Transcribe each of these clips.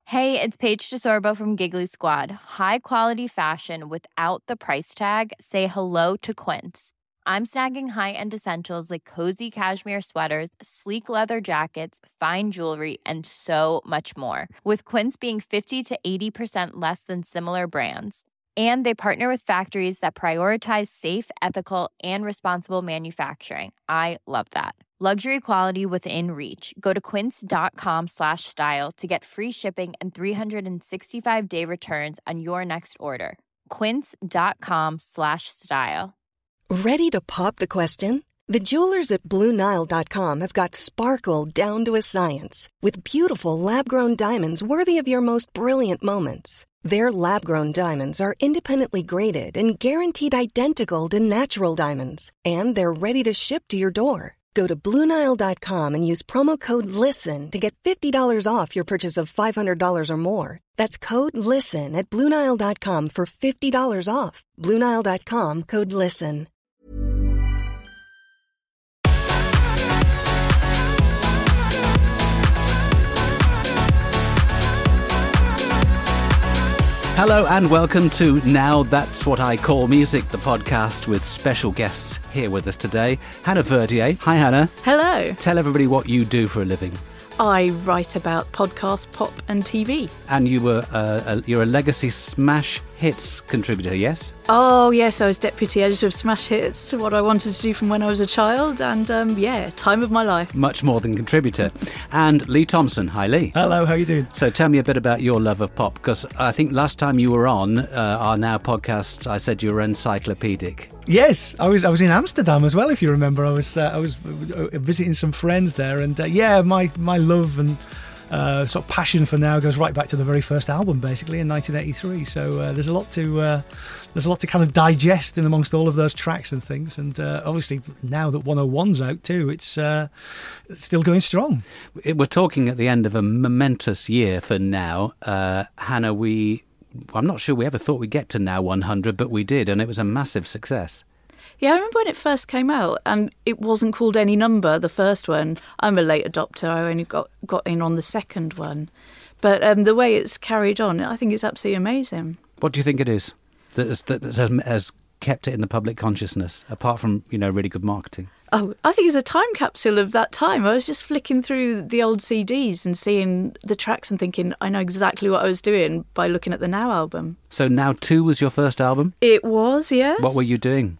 Hey, it's Paige DeSorbo from Giggly Squad. High quality fashion without the price tag. Say hello to Quince. I'm snagging high-end essentials like cozy cashmere sweaters, sleek leather jackets, fine jewelry, and so much more. With Quince being 50 to 80% less than similar brands. And they partner with factories that prioritize safe, ethical, and responsible manufacturing. I love that. Luxury quality within reach. Go to quince.com/style to get free shipping and 365-day returns on your next order. Quince.com/style. Ready to pop the question? The jewelers at BlueNile.com have got sparkle down to a science with beautiful lab-grown diamonds worthy of your most brilliant moments. Their lab-grown diamonds are independently graded and guaranteed identical to natural diamonds, and they're ready to ship to your door. Go to BlueNile.com and use promo code LISTEN to get $50 off your purchase of $500 or more. That's code LISTEN at BlueNile.com for $50 off. BlueNile.com, code LISTEN. Hello and welcome to Now That's What I Call Music, the podcast with special guests here with us today. Hannah Verdier. Hi, Hannah. Hello. Tell everybody what you do for a living. I write about podcasts, pop and TV. And you're a legacy smash hits contributor, yes? Oh, yes, I was deputy editor of Smash Hits, what I wanted to do from when I was a child, and time of my life. Much more than contributor. And Lee Thompson. Hi, Lee. Hello, how are you doing? So tell me a bit about your love of pop, because I think last time you were on our Now podcast, I said you were encyclopedic. Yes, I was in Amsterdam as well, if you remember. I was visiting some friends there, and my love and sort of passion for Now goes right back to the very first album, basically in 1983. So there's a lot to kind of digest in amongst all of those tracks and things. And obviously now that 101's out too, it's still going strong. We're talking at the end of a momentous year for Now, Hannah. I'm not sure we ever thought we'd get to Now 100, but we did, and it was a massive success. Yeah, I remember when it first came out, and it wasn't called Any Number, the first one. I'm a late adopter. I only got in on the second one. But the way it's carried on, I think it's absolutely amazing. What do you think it is that has kept it in the public consciousness, apart from, really good marketing? Oh, I think it's a time capsule of that time. I was just flicking through the old CDs and seeing the tracks and thinking, I know exactly what I was doing by looking at the Now album. So Now 2 was your first album? It was, yes. What were you doing?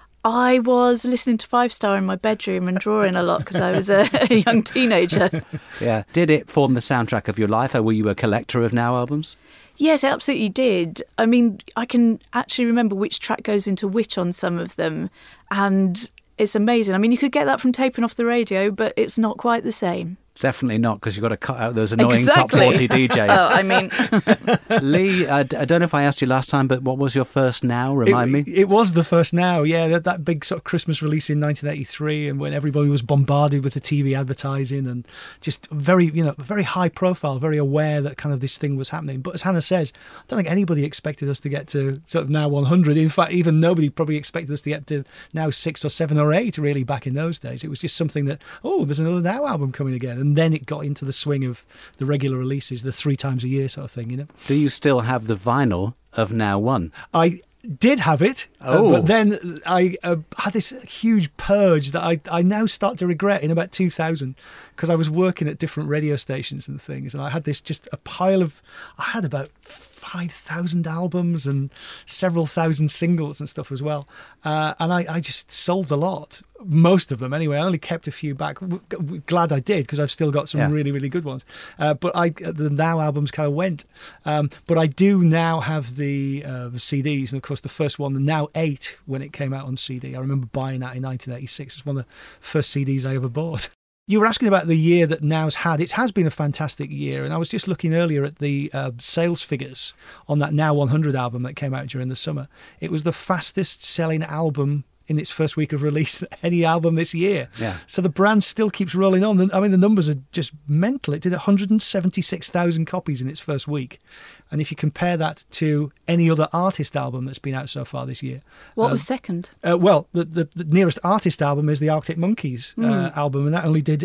I was listening to Five Star in my bedroom and drawing a lot because I was a young teenager. Yeah. Did it form the soundtrack of your life, or were you a collector of Now albums? Yes, it absolutely did. I mean, I can actually remember which track goes into which on some of them, and it's amazing. I mean, you could get that from taping off the radio, but it's not quite the same. Definitely not, because you've got to cut out those annoying Exactly. top 40 DJs. Oh, I mean... Lee, I don't know if I asked you last time, but what was your first Now? Remind me. It was the first Now, yeah. That big sort of Christmas release in 1983, and when everybody was bombarded with the TV advertising and just very high profile, very aware that kind of this thing was happening. But as Hannah says, I don't think anybody expected us to get to sort of Now 100. In fact, even nobody probably expected us to get to Now 6 or 7 or 8, really, back in those days. It was just something that, there's another Now album coming again. And then it got into the swing of the regular releases, the 3 times a year sort of thing, Do you still have the vinyl of Now 1? I did have it, but then I had this huge purge that I now start to regret in about 2000, because I was working at different radio stations and things, and I had I had about 5,000 albums and several thousand singles and stuff as well. And I just sold a lot, most of them anyway. I only kept a few back. Glad I did, because I've still got some really, really good ones. But the Now albums kind of went. But I do now have the CDs. And of course, the first one, the Now 8, when it came out on CD, I remember buying that in 1986. It's one of the first CDs I ever bought. You were asking about the year that Now's had. It has been a fantastic year, and I was just looking earlier at the sales figures on that Now 100 album that came out during the summer. It was the fastest selling album in its first week of release than any album this year. Yeah. So the brand still keeps rolling on. I mean, the numbers are just mental. It did 176,000 copies in its first week. And if you compare that to any other artist album that's been out so far this year. What was second? Well, the nearest artist album is the Arctic Monkeys album, and that only did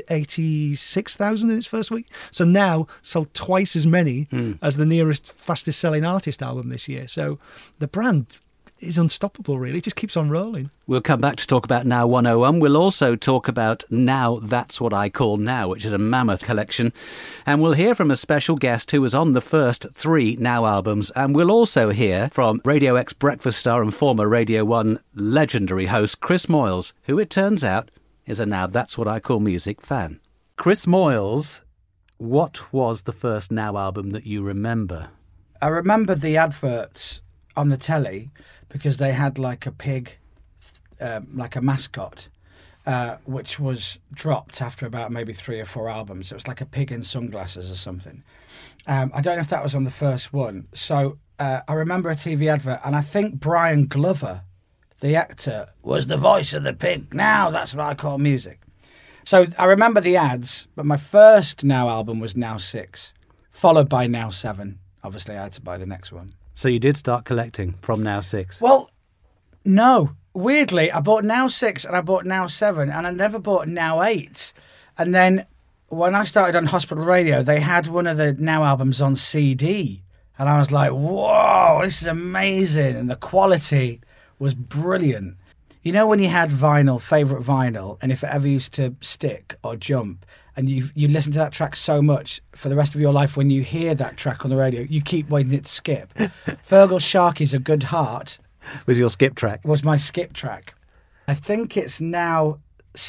86,000 in its first week. So now sold twice as many as the nearest fastest selling artist album this year. So the brand is unstoppable, really. It just keeps on rolling. We'll come back to talk about Now 101. We'll also talk about Now That's What I Call Now, which is a mammoth collection. And we'll hear from a special guest who was on the first 3 Now albums. And we'll also hear from Radio X breakfast star and former Radio 1 legendary host Chris Moyles, who it turns out is a Now That's What I Call Music fan. Chris Moyles, what was the first Now album that you remember? I remember the adverts on the telly because they had like a pig, like a mascot, which was dropped after about maybe 3 or 4 albums. It was like a pig in sunglasses or something. I don't know if that was on the first one. So I remember a TV advert, and I think Brian Glover, the actor, was the voice of the pig. Now that's what I call music. So I remember the ads, but my first Now album was Now 6, followed by Now 7. Obviously, I had to buy the next one. So you did start collecting from Now 6? Well, no. Weirdly, I bought Now 6 and I bought Now 7 and I never bought Now 8. And then when I started on Hospital Radio, they had one of the Now albums on CD. And I was like, whoa, this is amazing. And the quality was brilliant. You know when you had vinyl, favourite vinyl, and if it ever used to stick or jump, and you listen to that track so much for the rest of your life, when you hear that track on the radio, you keep waiting it to skip. Feargal Sharkey's A Good Heart was your skip track? Was my skip track. I think it's Now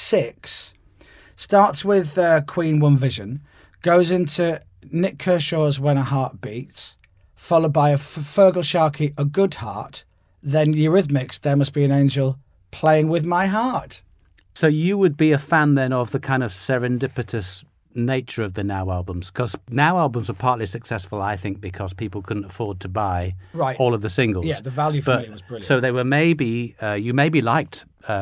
6. Starts with Queen One Vision, goes into Nick Kershaw's When a Heart Beats, followed by a Feargal Sharkey A Good Heart, then Eurythmics, There Must Be an Angel, Playing With My Heart. So you would be a fan then of the kind of serendipitous nature of the Now albums? Because Now albums were partly successful, I think, because people couldn't afford to buy all of the singles. Yeah, the value for money was brilliant. So they were maybe, you maybe liked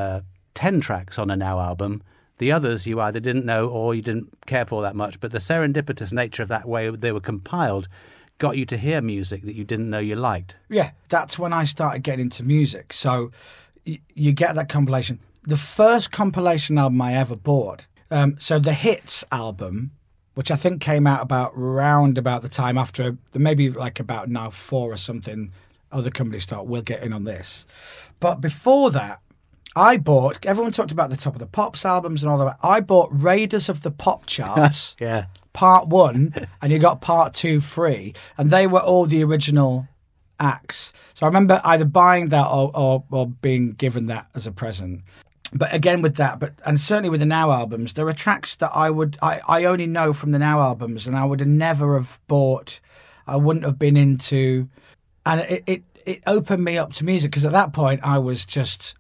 10 tracks on a Now album. The others you either didn't know or you didn't care for that much. But the serendipitous nature of that way they were compiled got you to hear music that you didn't know you liked. Yeah, that's when I started getting into music. So you get that compilation. The first compilation album I ever bought, so the Hits album, which I think came out round about the time after, maybe like about Now 4 or something, other companies thought, we'll get in on this. But before that, I bought, everyone talked about the Top of the Pops albums and all that. I bought Raiders of the Pop Charts, yeah, part 1, and you got part 2 free. And they were all the original acts. So I remember either buying that or being given that as a present. But again with that, and certainly with the Now albums, there are tracks that I only know from the Now albums, and I would have never have bought, I wouldn't have been into, and it opened me up to music, because at that point it was just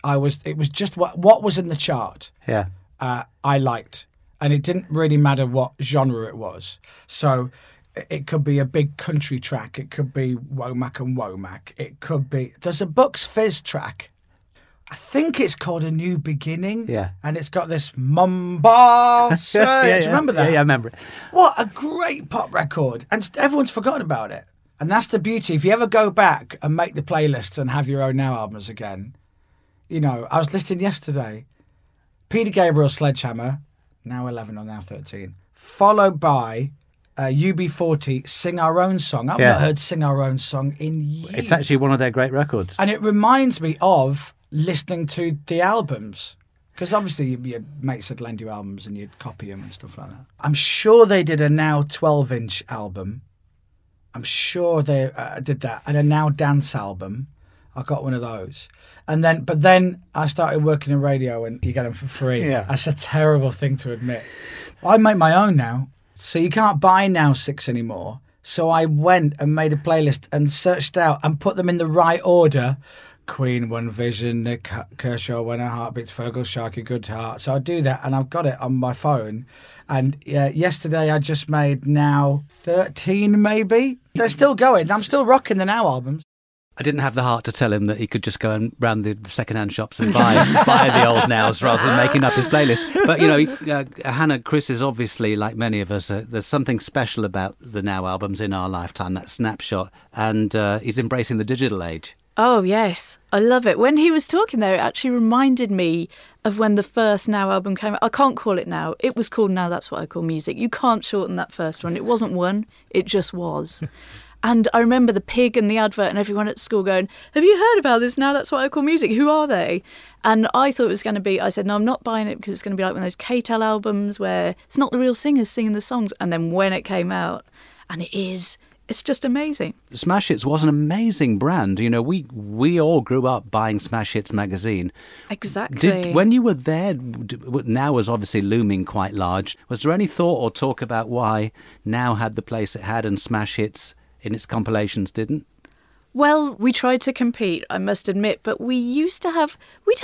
what was in the chart. Yeah, I liked, and it didn't really matter what genre it was. So it could be a big country track, it could be Womack and Womack, it could be, there's a Bucks Fizz track, I think it's called A New Beginning. Yeah. And it's got this Mombasa. Do you remember that? Yeah, I remember it. What a great pop record. And everyone's forgotten about it. And that's the beauty. If you ever go back and make the playlists and have your own Now albums again, you know, I was listening yesterday, Peter Gabriel, Sledgehammer, Now 11 or Now 13, followed by UB40, Sing Our Own Song. I've not heard Sing Our Own Song in years. It's actually one of their great records. And it reminds me of listening to the albums, because obviously your mates would lend you albums and you'd copy them and stuff like that. I'm sure they did a Now 12-inch album. I'm sure they did that, and a Now Dance album. I got one of those, but then I started working in radio, and you get them for free. Yeah, that's a terrible thing to admit. I make my own now, so you can't buy Now 6 anymore. So I went and made a playlist and searched out and put them in the right order. Queen, One Vision, Nick Kershaw, When a Heart Beats, Feargal Sharkey, Good Heart. So I do that, and I've got it on my phone. And yesterday I just made Now 13, maybe. They're still going. I'm still rocking the Now albums. I didn't have the heart to tell him that he could just go and round the second-hand shops and buy the old Nows rather than making up his playlist. But, Hannah, Chris is obviously, like many of us, there's something special about the Now albums in our lifetime, that snapshot, and he's embracing the digital age. Oh, yes. I love it. When he was talking there, it actually reminded me of when the first Now album came out. I can't call it Now. It was called Now That's What I Call Music. You can't shorten that first one. It wasn't one. It just was. And I remember the pig and the advert and everyone at school going, have you heard about this Now That's What I Call Music? Who are they? And I thought it was going to be, I said, no, I'm not buying it because it's going to be like one of those K-Tel albums where it's not the real singers singing the songs. And then when it came out, and it is, it's just amazing. Smash Hits was an amazing brand. We all grew up buying Smash Hits magazine. Exactly. When you were there, Now was obviously looming quite large. Was there any thought or talk about why Now had the place it had and Smash Hits in its compilations didn't? Well, we tried to compete, I must admit, but we'd have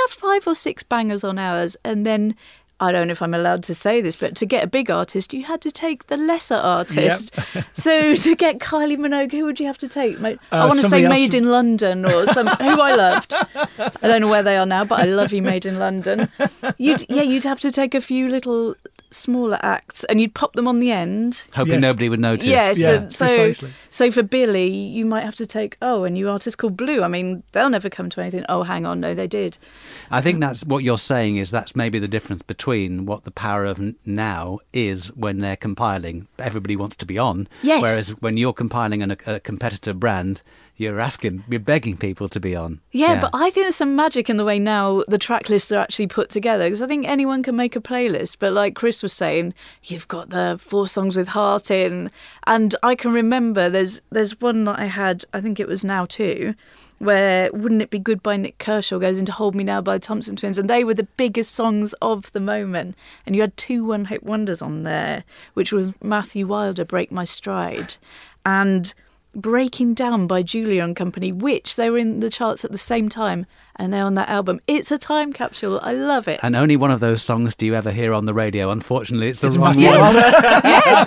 5 or 6 bangers on ours, and then, I don't know if I'm allowed to say this, but to get a big artist, you had to take the lesser artist. Yep. So to get Kylie Minogue, who would you have to take? I want to say Made in London or who I loved. I don't know where they are now, but I love you, Made in London. You'd have to take a few little smaller acts and you'd pop them on the end. Hoping nobody would notice. Yes, precisely. So for Billy, you might have to take, a new artist called Blue. I mean, they'll never come to anything. Oh, hang on, no, they did. I think that's what you're saying is that's maybe the difference between what the power of Now is when they're compiling. Everybody wants to be on. Yes. Whereas when you're compiling a competitor brand, you're begging people to be on. Yeah, but I think there's some magic in the way now the track lists are actually put together, because I think anyone can make a playlist, but like Chris was saying, you've got the 4 songs with heart in, and I can remember there's one that I had, I think it was Now 2, where Wouldn't It Be Good by Nick Kershaw goes into Hold Me Now by the Thompson Twins, and they were the biggest songs of the moment, and you had 2 one-hit wonders on there, which was Matthew Wilder, Break My Stride, and Breaking Down by Julia and Company, which they were in the charts at the same time, and they're on that album. It's a time capsule. I love it. And only one of those songs do you ever hear on the radio. Unfortunately, it's the wrong one. Yes,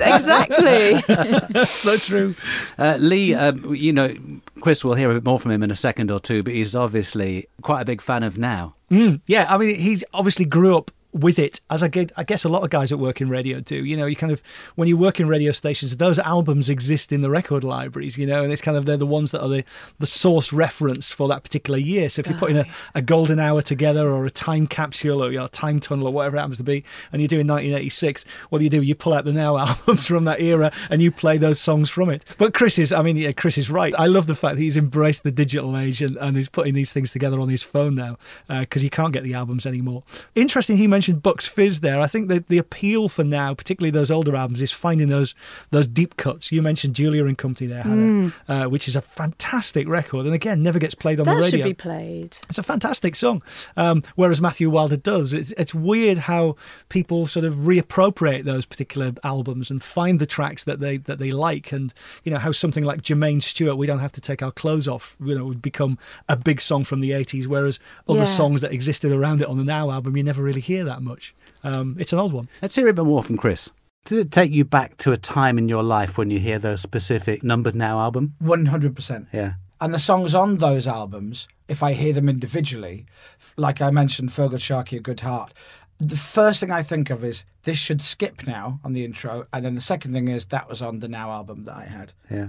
exactly. So true. Lee, Chris, we'll hear a bit more from him in a second or two, but he's obviously quite a big fan of Now. Yeah, I mean, he's obviously grew up with it, as I guess a lot of guys that work in radio do. You kind of, when you work in radio stations, those albums exist in the record libraries, and it's kind of, they're the ones that are the source reference for that particular year. So if you're putting a golden hour together or a time capsule or a time tunnel or whatever it happens to be, and you're doing 1986, what do? You pull out the Now albums from that era and you play those songs from it. But Chris is right. I love the fact that he's embraced the digital age and is putting these things together on his phone now, because you can't get the albums anymore. Interesting, he mentioned Bucks Fizz there. I think that the appeal for Now, particularly those older albums, is finding those deep cuts. You mentioned Julia and Company there, Hannah, which is a fantastic record, and again, never gets played on the radio. That should be played. It's a fantastic song, whereas Matthew Wilder does. It's weird how people sort of reappropriate those particular albums and find the tracks that they like, and how something like Jermaine Stewart, We Don't Have to Take Our Clothes Off, would become a big song from the 80s, whereas other songs that existed around it on the Now album, you never really hear that much. It's an old one. Let's hear a bit more from Chris. Does it take you back to a time in your life when you hear those specific numbered Now album? 100%. Yeah. And the songs on those albums, if I hear them individually, like I mentioned, Feel Good Sharky, A Good Heart, the first thing I think of is this should skip now on the intro, and then the second thing is that was on the Now album that I had. Yeah.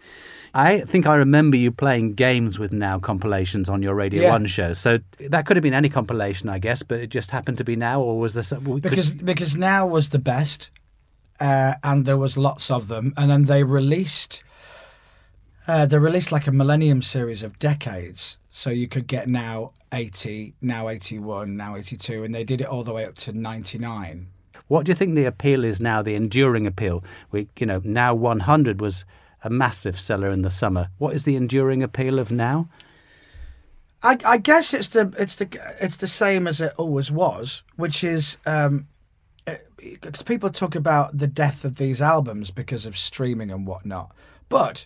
I think I remember you playing games with Now compilations on your Radio 1 show. So that could have been any compilation, I guess, but it just happened to be Now, or was there... Because Now was the best, and there was lots of them, and then they released like a Millennium series of decades, so you could get Now 80, Now 81, Now 82, and they did it all the way up to 99. What do you think the appeal is now, the enduring appeal? Now 100 was a massive seller in the summer. What is the enduring appeal of Now? I guess it's the same as it always was, which is people talk about the death of these albums because of streaming and whatnot. But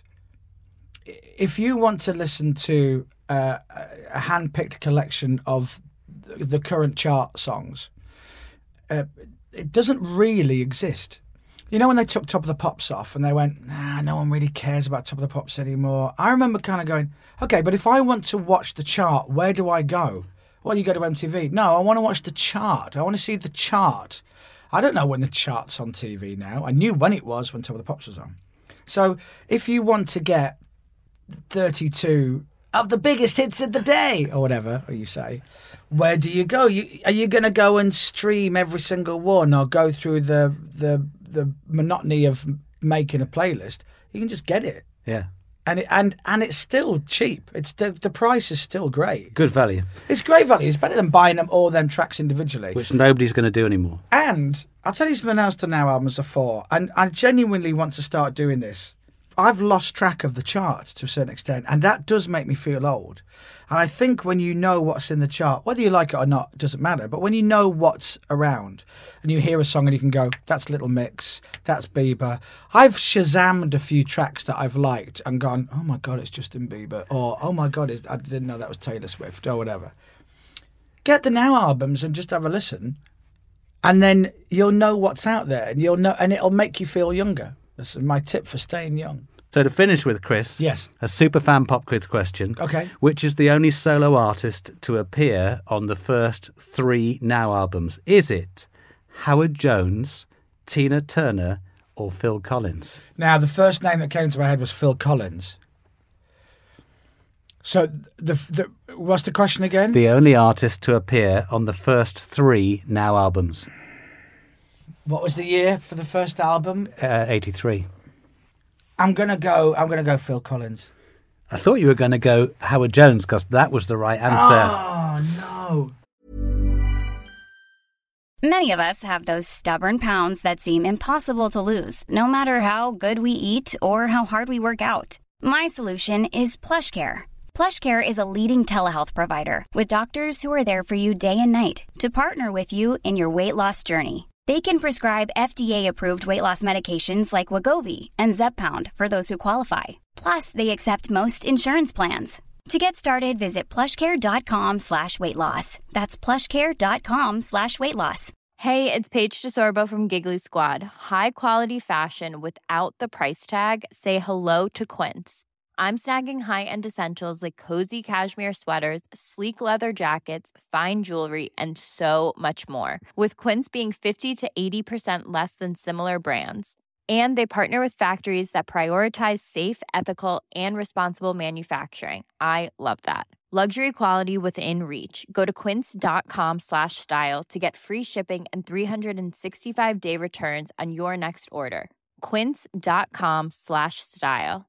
if you want to listen to a hand-picked collection of the current chart songs, it doesn't really exist. You know when they took Top of the Pops off and they went, nah, no one really cares about Top of the Pops anymore. I remember kind of going, okay, but if I want to watch the chart, where do I go? Well, you go to MTV. No, I want to watch the chart. I want to see the chart. I don't know when the chart's on TV now. I knew when it was when Top of the Pops was on. So if you want to get 32 of the biggest hits of the day, or whatever you say, where do you go? Are you going to go and stream every single one, or go through the monotony of making a playlist? You can just get it. Yeah. And it's still cheap. It's the price is still great. Good value. It's great value. It's better than buying all them tracks individually. Which nobody's going to do anymore. And I'll tell you something else the Now albums are for. And I genuinely want to start doing this. I've lost track of the chart to a certain extent, and that does make me feel old. And I think when you know what's in the chart, whether you like it or not, it doesn't matter. But when you know what's around and you hear a song and you can go, that's Little Mix, that's Bieber. I've Shazammed a few tracks that I've liked and gone, oh my God, it's Justin Bieber. Or, oh my God, I didn't know that was Taylor Swift, or whatever. Get the Now albums and just have a listen. And then you'll know what's out there, and you'll know, and it'll make you feel younger. That's my tip for staying young. So to finish with, Chris, yes, a superfan pop quiz question. Okay. Which is the only solo artist to appear on the first 3 Now albums? Is it Howard Jones, Tina Turner, or Phil Collins? Now, the first name that came to my head was Phil Collins. So what's the question again? The only artist to appear on the first 3 Now albums. What was the year for the first album? 83. I'm gonna go Phil Collins. I thought you were going to go Howard Jones because that was the right answer. Oh, no. Many of us have those stubborn pounds that seem impossible to lose, no matter how good we eat or how hard we work out. My solution is PlushCare. PlushCare is a leading telehealth provider with doctors who are there for you day and night to partner with you in your weight loss journey. They can prescribe FDA-approved weight loss medications like Wegovy and Zepbound for those who qualify. Plus, they accept most insurance plans. To get started, visit plushcare.com/weightloss. That's plushcare.com/weightloss. Hey, it's Paige DeSorbo from Giggly Squad. High quality fashion without the price tag. Say hello to Quince. I'm snagging high-end essentials like cozy cashmere sweaters, sleek leather jackets, fine jewelry, and so much more. With Quince being 50 to 80% less than similar brands. And they partner with factories that prioritize safe, ethical, and responsible manufacturing. I love that. Luxury quality within reach. Go to quince.com/style to get free shipping and 365-day returns on your next order. Quince.com/style.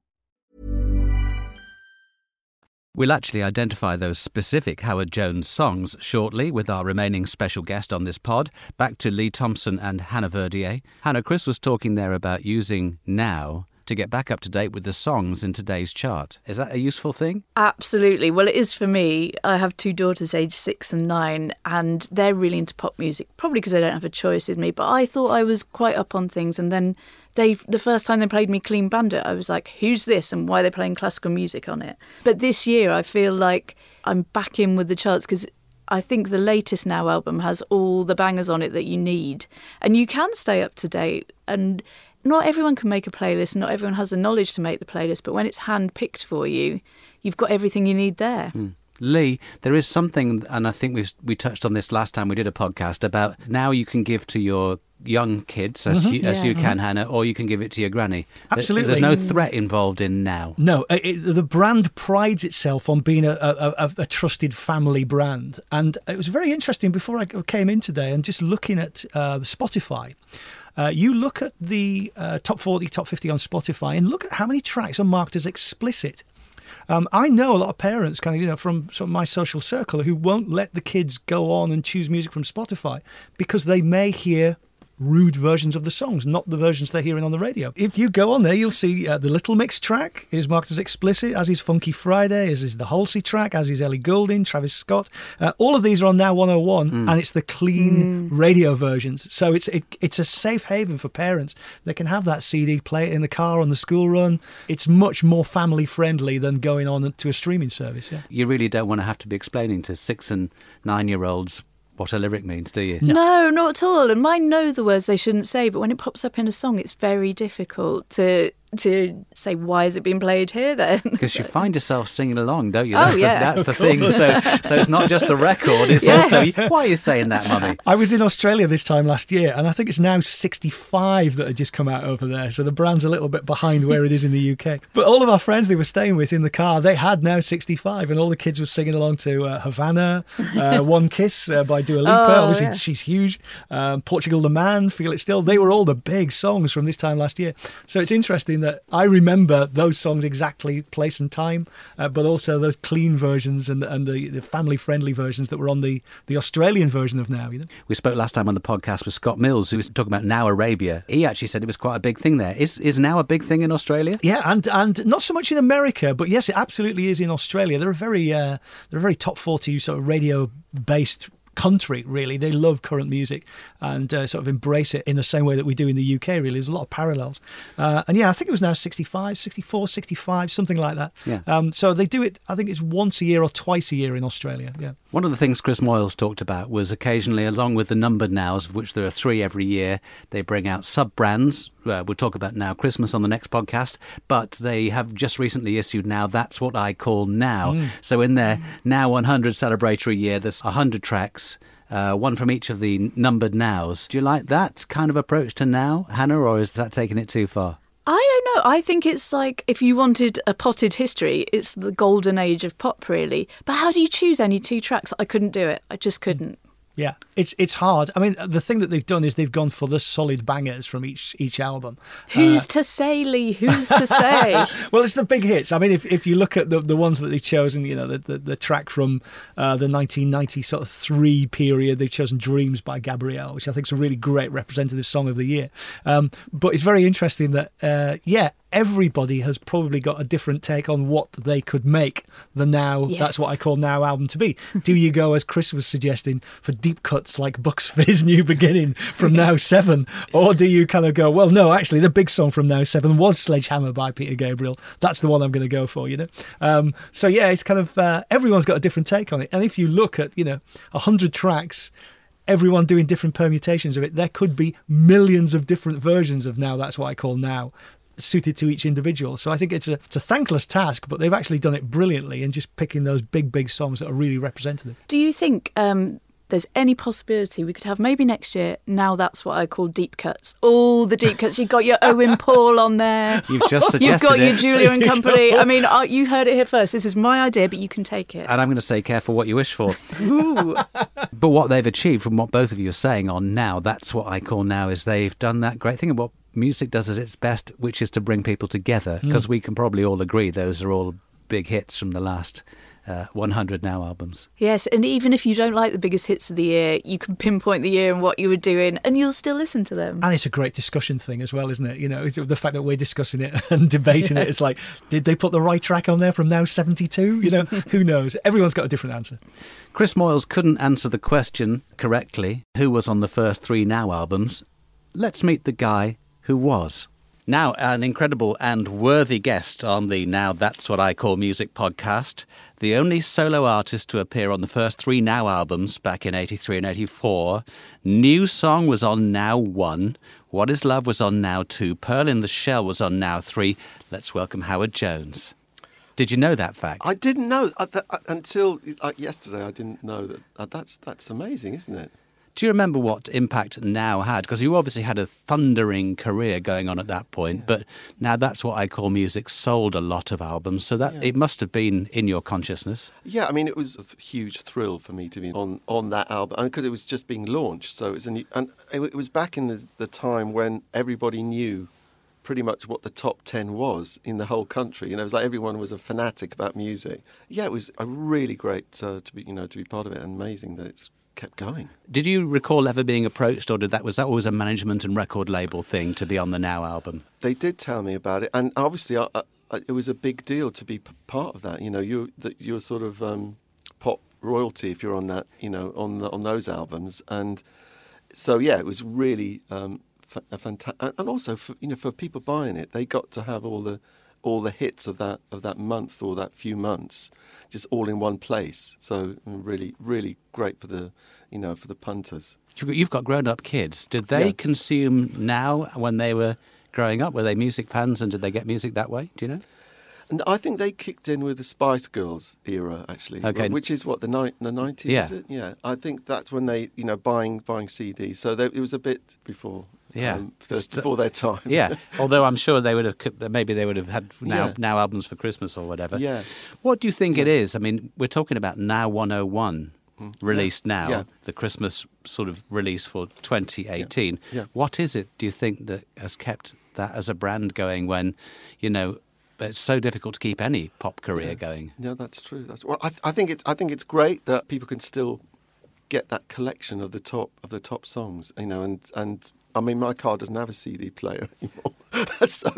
We'll actually identify those specific Howard Jones songs shortly with our remaining special guest on this pod. Back to Lee Thompson and Hannah Verdier. Hannah, Chris was talking there about using Now to get back up to date with the songs in today's chart. Is that a useful thing? Absolutely. Well, it is for me. I have 2 daughters aged 6 and 9, and they're really into pop music, probably because they don't have a choice with me. But I thought I was quite up on things, and then the first time they played me Clean Bandit, I was like, who's this and why are they playing classical music on it? But this year I feel like I'm back in with the charts because I think the latest Now album has all the bangers on it that you need. And you can stay up to date. And not everyone can make a playlist, not everyone has the knowledge to make the playlist, but when it's hand-picked for you, you've got everything you need there. Lee, there is something, and I think we touched on this last time we did a podcast, about now you can give to your young kids, as you can, Hannah, or you can give it to your granny. Absolutely. There's no threat involved in Now. No, the brand prides itself on being a trusted family brand. And it was very interesting before I came in today and just looking at Spotify. You look at the top 40, top 50 on Spotify and look at how many tracks are marked as explicit. I know a lot of parents from sort of my social circle who won't let the kids go on and choose music from Spotify because they may hear rude versions of the songs, not the versions they're hearing on the radio. If you go on there, you'll see the Little Mix track is marked as explicit, as is Funky Friday, as is the Halsey track, as is Ellie Goulding, Travis Scott. All of these are on Now 101, and it's the clean radio versions. So it's a safe haven for parents. They can have that CD, play it in the car on the school run. It's much more family friendly than going on to a streaming service. Yeah. You really don't want to have to be explaining to 6 and 9-year-olds what a lyric means, do you? No, not at all. And mine know the words they shouldn't say, but when it pops up in a song, it's very difficult to say, why is it being played here then? Because you find yourself singing along, don't you? That's the thing. So it's not just the record, it's also, why are you saying that, Mummy? I was in Australia this time last year, and I think it's now 65 that had just come out over there. So the brand's a little bit behind where it is in the UK. But all of our friends they were staying with in the car, they had now 65, and all the kids were singing along to Havana, One Kiss by Dua Lipa. Obviously, she's huge. Portugal the Man, Feel It Still. They were all the big songs from this time last year. So it's interesting that I remember those songs exactly, place and time, but also those clean versions and the family-friendly versions that were on the Australian version of Now. We spoke last time on the podcast with Scott Mills, who was talking about Now Arabia. He actually said it was quite a big thing there. Is Now a big thing in Australia? Yeah, and not so much in America, but yes, it absolutely is in Australia. They're a very top 40 sort of radio-based country, really. They love current music and sort of embrace it in the same way that we do in the UK, really. There's a lot of parallels. And yeah, I think it was now 65, 64, 65, something like that. Yeah. So they do it, I think it's once a year or twice a year in Australia. Yeah. One of the things Chris Moyles talked about was occasionally, along with the numbered nows, of which there are 3 every year, they bring out sub-brands. We'll talk about Now Christmas on the next podcast, but they have just recently issued Now That's What I Call Now. So in their Now 100 celebratory year, there's 100 tracks, one from each of the numbered nows. Do you like that kind of approach to Now, Hannah, or is that taking it too far? I don't know. I think it's like if you wanted a potted history, it's the golden age of pop, really. But how do you choose any 2 tracks? I couldn't do it. I just couldn't. Yeah, it's hard. I mean, the thing that they've done is they've gone for the solid bangers from each album. Who's to say, Lee? Who's to say? Well, it's the big hits. I mean, if you look at the ones that they've chosen, the track from the 1993 period, they've chosen Dreams by Gabrielle, which I think is a really great representative song of the year. But it's very interesting that, everybody has probably got a different take on what they could make the Now, That's What I Call Now album to be. Do you go, as Chris was suggesting, for deep cuts like Bucks Fizz New Beginning from Now 7? Or do you kind of go, well, no, actually, the big song from Now 7 was Sledgehammer by Peter Gabriel. That's the one I'm going to go for, So, yeah, it's kind of, everyone's got a different take on it. And if you look at, 100 tracks, everyone doing different permutations of it, there could be millions of different versions of Now That's What I Call Now, suited to each individual. So I think it's a thankless task, but they've actually done it brilliantly in just picking those big songs that are really representative. Do you think there's any possibility we could have maybe next year Now That's What I Call Deep Cuts? All the deep cuts. You've got your Owen Paul on there. You've just suggested You've got your Julia and Company. I mean, you heard it here first. This is my idea, but you can take it. And I'm going to say careful what you wish for. Ooh. But what they've achieved from what both of you are saying on Now That's What I Call Now is they've done that great thing of what music does at its best, which is to bring people together, because we can probably all agree those are all big hits from the last 100 Now albums. Yes, and even if you don't like the biggest hits of the year, you can pinpoint the year and what you were doing, and you'll still listen to them. And it's a great discussion thing as well, isn't it? It's the fact that we're discussing it and debating it. It's like, did they put the right track on there from Now 72? Who knows? Everyone's got a different answer. Chris Moyles couldn't answer the question correctly, who was on the first 3 Now albums. Let's meet the guy who was. Now, an incredible and worthy guest on the Now That's What I Call Music podcast, the only solo artist to appear on the first 3 Now albums back in 83 and 84. New Song was on Now 1, What Is Love was on Now 2, Pearl in the Shell was on Now 3. Let's welcome Howard Jones. Did you know that fact? I didn't know until yesterday. I didn't know that. That's amazing, isn't it? Do you remember what impact Now had? Because you obviously had a thundering career going on at that point, but Now That's What I Call Music sold a lot of albums, so that it must have been in your consciousness. Yeah, I mean, it was a huge thrill for me to be on that album, because it was just being launched. So it was back in the time when everybody knew pretty much what the top 10 was in the whole country. It was like everyone was a fanatic about music. Yeah, it was a really great to be part of it, and amazing that it's kept going. Did you recall ever being approached, or was that always a management and record label thing to be on the Now album? They did tell me about it, and obviously it was a big deal to be part of that. You're sort of pop royalty if you're on that, on those albums, and so yeah, it was really a fantastic. And also for people buying it, they got to have all all the hits of that month or that few months, just all in one place. So really, really great for the punters. You've got grown-up kids. Did they consume now when they were growing up? Were they music fans, and did they get music that way? Do you know? And I think they kicked in with the Spice Girls era, actually, which is what the 90s, is it? Yeah, I think that's when they, buying CDs. So it was a bit before, before their time. Yeah, although I'm sure they would have had now albums for Christmas or whatever. Yeah. What do you think it is? I mean, we're talking about Now 101 released now, the Christmas sort of release for 2018. Yeah. What is it, do you think, that has kept that as a brand going when, it's so difficult to keep any pop career going? Yeah, that's true. I think it's great that people can still get that collection of the top songs, and I mean, my car doesn't have a CD player anymore,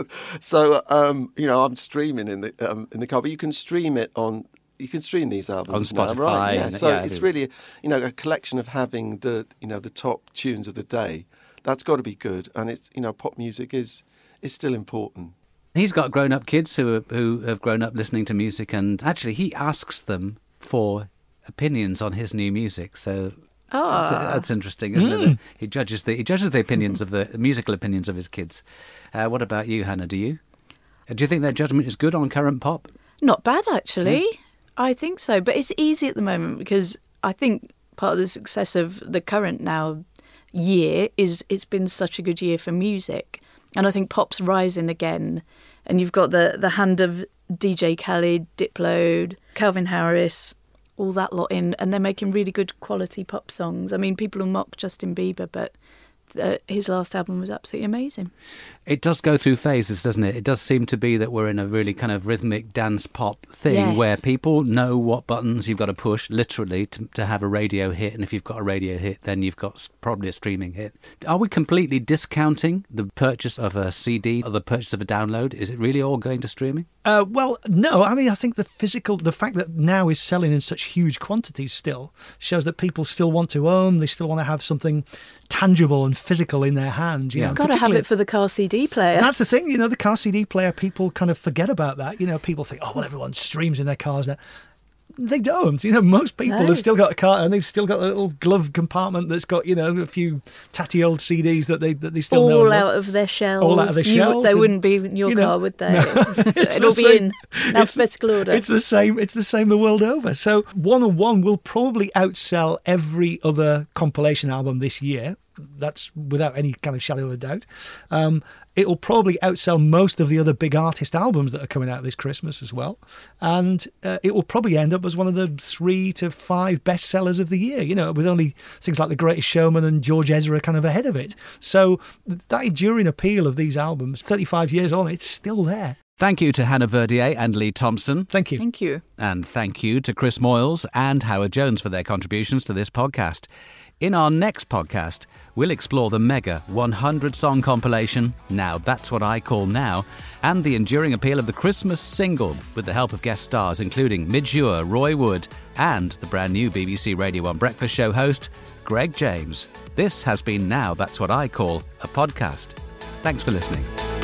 so I'm streaming in the car, but you can stream it on. You can stream these albums on Spotify, now, right? Yeah. So it's really a collection of having the top tunes of the day. That's got to be good, and it's pop music is still important. He's got grown-up kids who have grown up listening to music, and actually he asks them for opinions on his new music. So that's interesting, isn't it? He judges the opinions of the musical opinions of his kids. What about you, Hannah? Do you think their judgment is good on current pop? Not bad, actually. I think so, but it's easy at the moment because I think part of the success of the current now year is it's been such a good year for music. And I think pop's rising again. And you've got the hand of DJ Khaled, Diplo, Calvin Harris, all that lot in. And they're making really good quality pop songs. I mean, people will mock Justin Bieber, but his last album was absolutely amazing. It does go through phases, doesn't it? It does seem to be that we're in a really kind of rhythmic dance pop thing where people know what buttons you've got to push, literally, to have a radio hit. And if you've got a radio hit, then you've got probably a streaming hit. Are we completely discounting the purchase of a CD or the purchase of a download? Is it really all going to streaming? Well, no. I mean, I think the fact that Now is selling in such huge quantities still shows that people still want to own, they still want to have something tangible and physical in their hand. You've got to have it for the car CD player. That's the thing, the car CD player, people kind of forget about that. People think, oh, well, everyone streams in their cars now. They don't. Most people have still got a car and they've still got a little glove compartment that's got, a few tatty old CDs that they still know. All out of their shells. All out of their shells. They wouldn't be in your car, would they? No, it'll be in alphabetical order. It's the same the world over. So 101 will probably outsell every other compilation album this year. That's without any kind of shadow of a doubt. It will probably outsell most of the other big artist albums that are coming out this Christmas as well. And it will probably end up as one of the 3 to 5 bestsellers of the year, with only things like The Greatest Showman and George Ezra kind of ahead of it. So that enduring appeal of these albums, 35 years on, it's still there. Thank you to Hannah Verdier and Lee Thompson. Thank you. Thank you. And thank you to Chris Moyles and Howard Jones for their contributions to this podcast. In our next podcast, we'll explore the mega 100-song compilation, Now That's What I Call Now, and the enduring appeal of the Christmas single with the help of guest stars including Midge Ure, Roy Wood, and the brand new BBC Radio 1 Breakfast Show host, Greg James. This has been Now That's What I Call a podcast. Thanks for listening.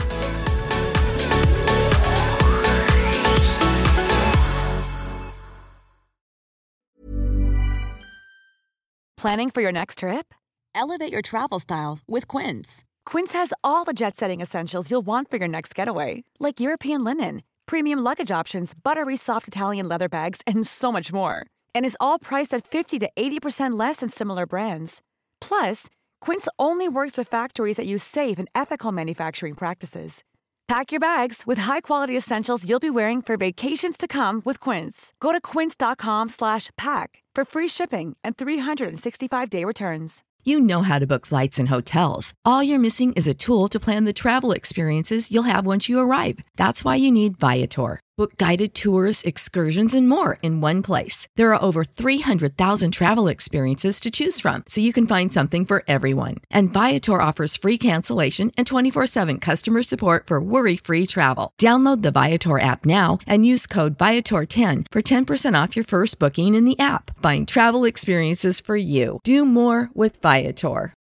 Planning for your next trip? Elevate your travel style with Quince. Quince has all the jet-setting essentials you'll want for your next getaway, like European linen, premium luggage options, buttery soft Italian leather bags, and so much more. And is all priced at 50 to 80% less than similar brands. Plus, Quince only works with factories that use safe and ethical manufacturing practices. Pack your bags with high-quality essentials you'll be wearing for vacations to come with Quince. Go to quince.com/pack for free shipping and 365-day returns. You know how to book flights and hotels. All you're missing is a tool to plan the travel experiences you'll have once you arrive. That's why you need Viator. Book guided tours, excursions, and more in one place. There are over 300,000 travel experiences to choose from, so you can find something for everyone. And Viator offers free cancellation and 24/7 customer support for worry-free travel. Download the Viator app now and use code Viator10 for 10% off your first booking in the app. Find travel experiences for you. Do more with Viator.